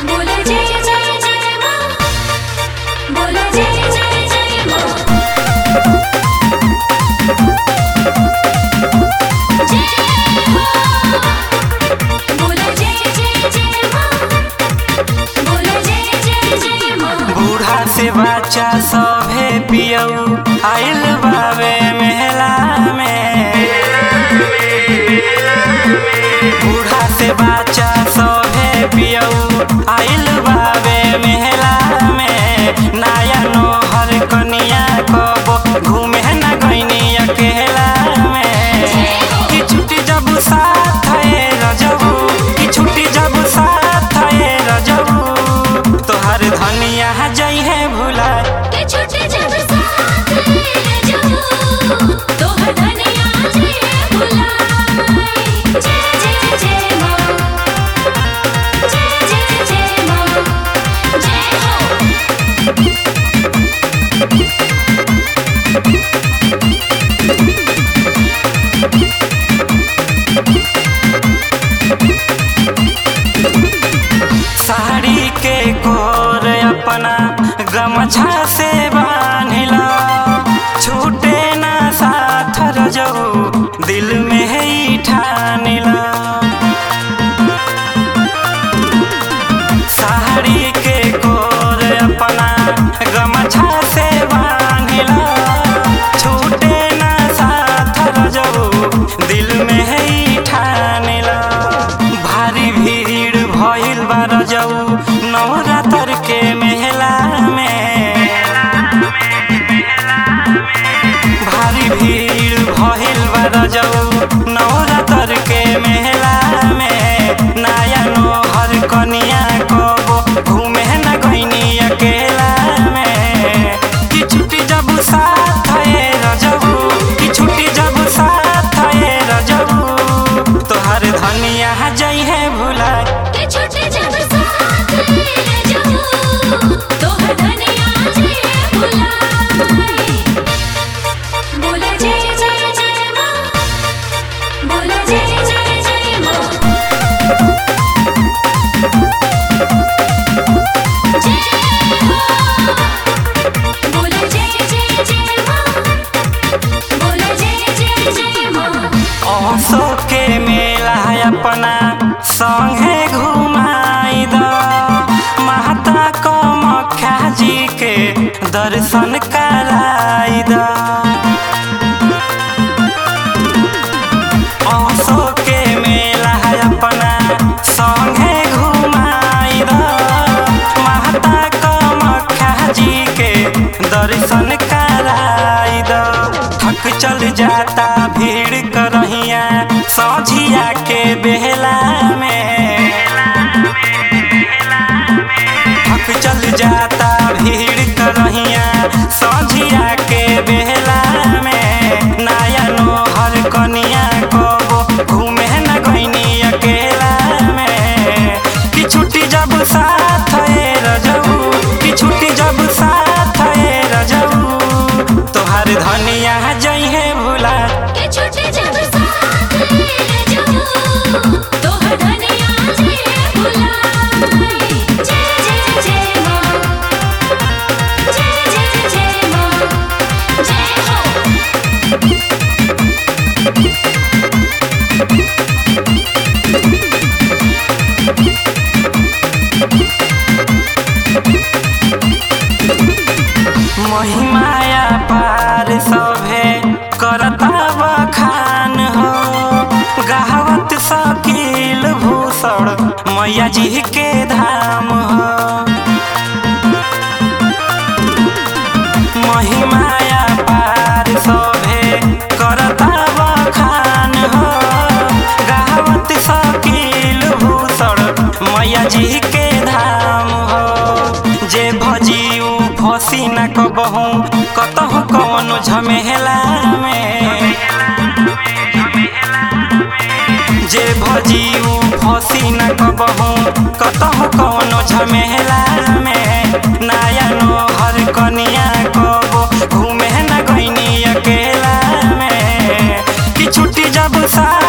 बोलो जय जय जय माँ, बोलो जय जय जय माँ। जय हो, बोलो जय जय जय माँ, बोलो जय जय जय माँ। बूढ़ा से बच्चा सभे पियऊ आइल बावे मेला में। बूढ़ा से बच्चा सभे पियऊ आइल बावे मेला में। नया नोहर कनिया कबो घूमे न गइनी अकेला में। कि छुट्टी जब साथ है रजबू, कि छुट्टी जब साथ है रजबू, तोहर धनिया जई है भुला। के छुट्टी जब साथ ले जाऊं, तोहर धनिया जय बुलाए। जय जय जय माँ, जय जय जय माँ, जय हो। साड़ी के कोर अपना गमछा से बांधिला। छूटे ना साथ रजऊ दिल में ही ठानिला। साड़ी के कोर अपना गमछा से बांधिला। छूटे ना साथ रजऊ दिल में ही ठानिला। भारी भीड़ भइल बा रजऊ नवरात्र के मेला में। भारी भीड़ भइल बा रजऊ नवरात्र के मेला में। नया नोहर कनिया कबो घूमे न गइनी अकेला में। कि छुट्टी जब साथ है रजऊ, कि छुट्टी जब साथ है रजऊ, तोहर धनिया जई है भुला। के छुट्टी जब साथ ले जाऊं, तोहर धनिया जय बुलाए। बोलो जय जय जय माँ, बोलो जय जय जय माँ। जय हो, बोलो जय जय जय माँ, बोलो जय जय जय माँ। औसो के मेला अपना संगे घुमाई द। माता कामाख्या जी के दर्शन कराई द। औसो के मेला अपना संगे घुमाई द। माता कामाख्या जी के दर्शन कराई द। थक चल जाता भीड़ करहिया सौझिया के बेला में। थक चल जाता भीड़ करहिया सौझिया के बेला में। नया नोहर कनिया कबो घूमे न गइनी अकेला में। कि छुट्टी जब साथ है रजऊ, कि छुट्टी जब साथ है रजऊ, तोहर धनिया जई है भुला। के छुट्टी जब साथ ले जाऊं, तोहर धनिया जय बुलाए। जय जय जय माँ, जय जय जय माँ, जय हो। महिमाया पार सभे करता बखान हो। गावत शकील भूषण मैया जी के धाम हो। महिमाया पार सभे करता बखान हो। गावत शकील भूषण मैया जी के धाम हो। जे भजियू फसी न कबहू कतहु कौनो झमेला में। जे भजियू फसी न कबहू कतहु कौनो झमेला में। नया नोहर कनिया कबो घूमे न गइनी अकेला में। कि छुट्टी जब सा